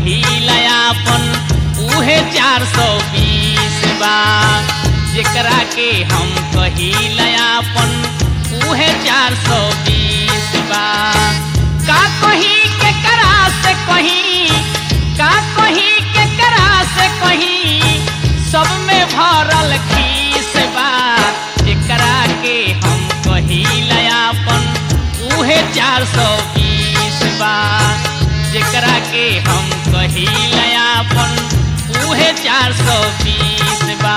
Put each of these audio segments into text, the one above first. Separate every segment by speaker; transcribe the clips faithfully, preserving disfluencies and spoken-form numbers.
Speaker 1: कहिलायापन उहे चार सौ बीस बा। जेकरा के हम कहिलायापन उहे चार सौ बीस बा। का कहीं के करा से कहीं, का कहीं के करा से कहीं, सब में भरल खीस बा। जेकरा के हम कहिलायापन उहे चार सौ बीस बा। जेकरा के हम कहिलायापन उहे चार सौ बीस बा।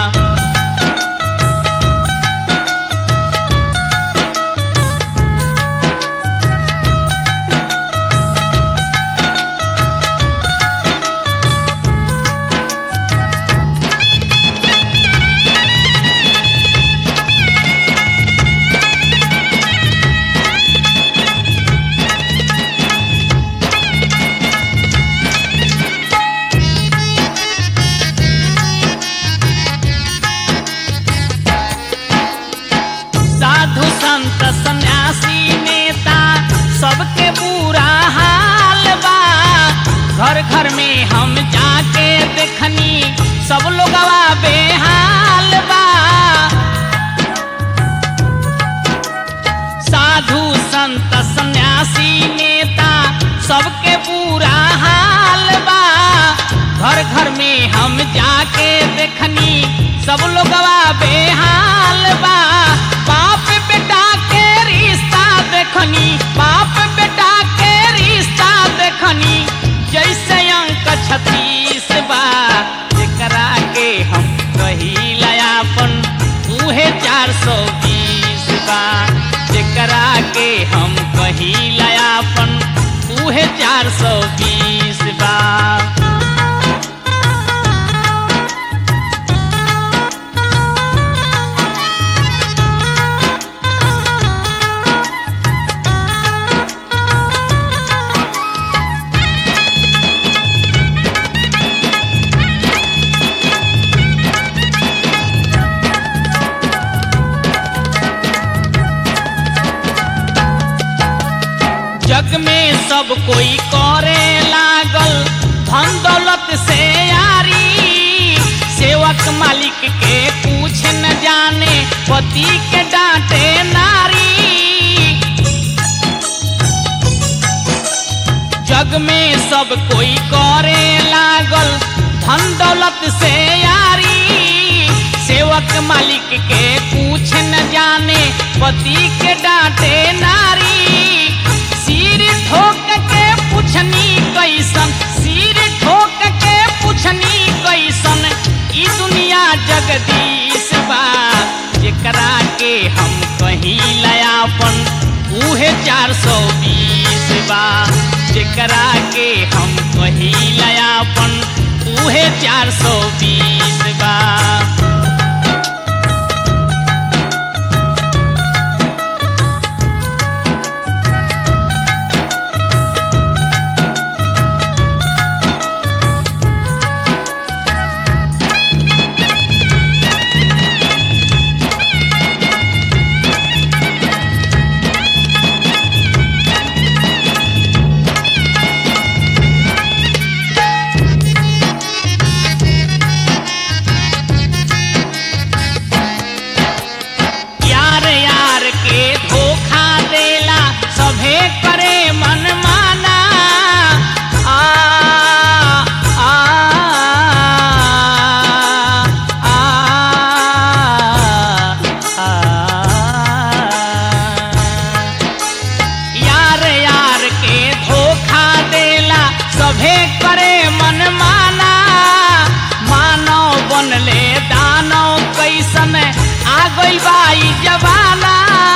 Speaker 1: संत सन्यासी नेता सबके बुरा हाल बा। घर घर में हम जाके देखनी सब लोगवा बेहाल बा। साधु संत सन्यासी नेता सबके बुरा हाल बा। घर घर में हम जाके देखनी सब लोगवा बेहाल बा। बाप बेटा के रिश्ता देखनी, बाप बेटा के रिश्ता देखनी, जैसे अंक छत्तीस बा। जेकरा के हम कहिलायापन उहे चार सौ बीस बा। जेकरा के हम कहिलायापन उहे चार सौ बीस बा। जग में सब कोई करे लागल धन दौलत से यारी। सेवक मालिक के पूछ न जाने, पति के डांटे नारी। जग में सब कोई करे लागल धन दौलत से यारी। सेवक मालिक के पूछ न जाने, पति के डांटे नारी। सिर ठोक के पूछनी कैसन, सिर ठोक के पूछनी कैसन, ई दुनिया जगदीश बा। जेकरा के हम कहिलायापन उहे चार सौ बीस बा। जेकरा के हम कहिलायापन उहे चार सौ बीस बा। बाई जवाना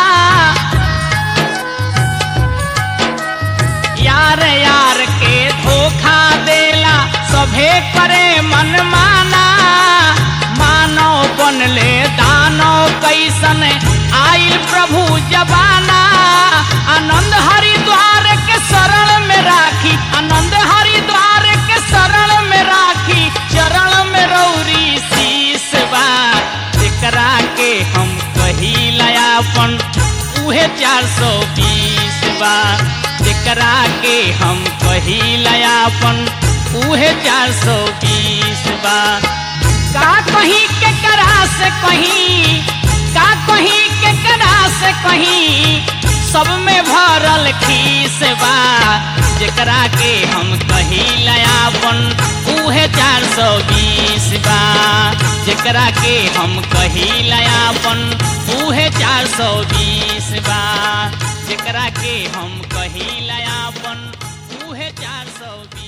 Speaker 1: यार यार के धोखा देला सभे करे मनमाना। मानो बनले दानो कैसन आइल प्रभु जबाना। आनंद हरिद्वार के शरण में राखी, आनंद हरिद्वार के शरण में राखी, चरण में रौरी शीश बा। जेकरा के हम कहिलायापन उहे चार सौ बीस बा। जेकरा के हम कहिलायापन उहे चार सौ बीस बा। का कहीं के करा से कहीं, का कहीं के करा से कहीं, सब में भरल खीस बा। जेकरा के हम कही लयापन उहे चार सौ बीस बा। जेकरा के हम कही लयापन उहे चार सौ बीस बा। जेकरा के हम कही लयापन उहे चार सौ बीस।